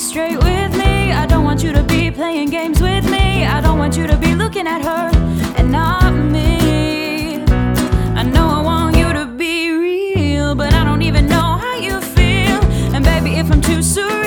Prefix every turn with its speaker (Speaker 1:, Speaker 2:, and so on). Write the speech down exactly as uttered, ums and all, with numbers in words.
Speaker 1: straight with me. I don't want you to be playing games with me. I don't want you to be looking at her and not me. I know I want you to be real, but I don't even know how you feel. And baby, if I'm too surreal,